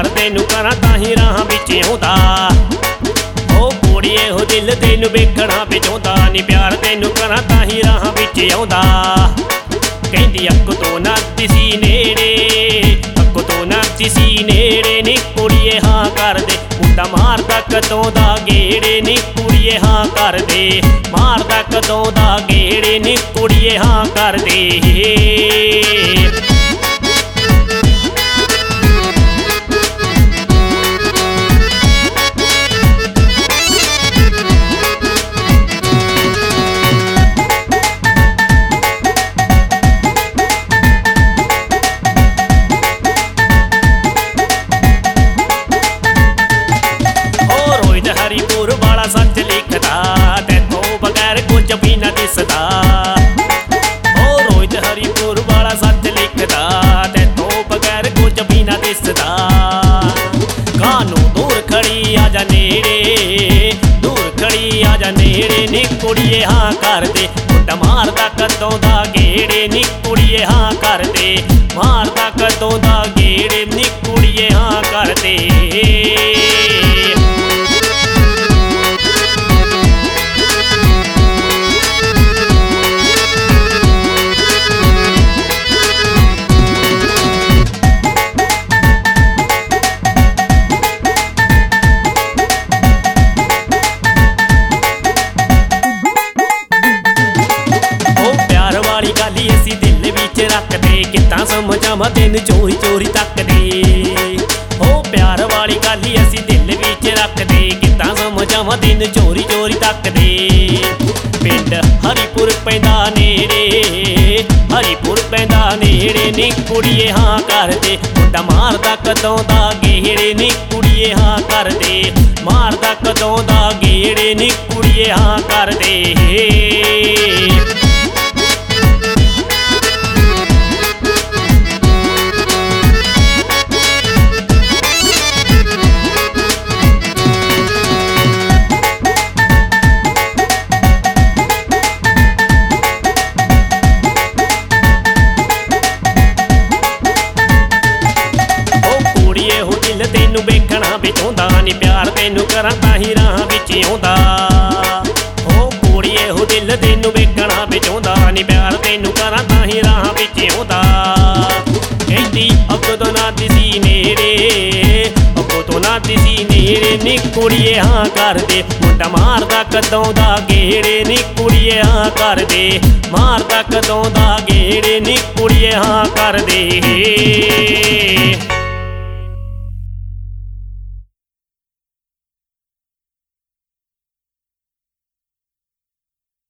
प्यार तैनू करा ताही राह विच आउंदा। ओ कुड़िए हो दिल तैनू वेखणा वे चाहुंदा नी, प्यार तैनू करा ताही राह विच आउंदा। कहंदी अग तो ना दिसी नेड़े, अग तो ना दिसी नेड़े नी कुड़िए हाँ कर दे, मुंडा मारदा कदों दा गेड़े नी कुड़िए हाँ कर दे, मारदा कदों दा गेड़े नी कुड़िए हाँ कर दे। हरिपुर वाला सच लिखदा, तैथों बगैर कुछ भी ना दिसदा। ओ रोहित हरिपुर वाला सच लिखदा, तैथों बगैर कुछ भी ना दिसदा। कानू दूर खड़ी आजा नेड़े, दूर खड़ी आजा नेड़े नी कुड़िए हाँ कर दे, मुंडा मारदा कदों दा गेड़े नी कुड़िए हाँ कर दे, मारदा कदों दा गेड़े नी कुड़िए हाँ कर दे। गाली असी दिल विच रखदे, कित्तां समझावां तैनूं चोरी चोरी तकदे। ओ प्यार वाली गाली असी दिल विच रखदे, कित्तां समझावां तैनूं चोरी चोरी तकदे। पिंड हरिपुर पैंदा नेड़े, हरिपुर पैंदा नेड़े नी कुड़िए हाँ कर दे, मुंडा मारदा कदों दा गेड़े नी कुड़िए हाँ कर दे, मारदा कदों दा गेड़े नी कुड़िए हाँ कर दे। तैनू वेखणा वे चाहुंदा नी, प्यार तैनू करा ताही राह विच आउंदा। ओ कुड़िए हो दिल तैनू वेखणा वे चाहुंदा नी, प्यार तैनू करा ताही राह विच आउंदा। कहंदी अग तो ना दिसी नेड़े, अग तो ना दिसी नेड़े नी कुड़िए हाँ कर दे, मुंडा मारदा कदों दा गेड़े नी कुड़िए हाँ कर दे, मारदा कदों दा गेड़े नी कुड़िए हाँ कर दे।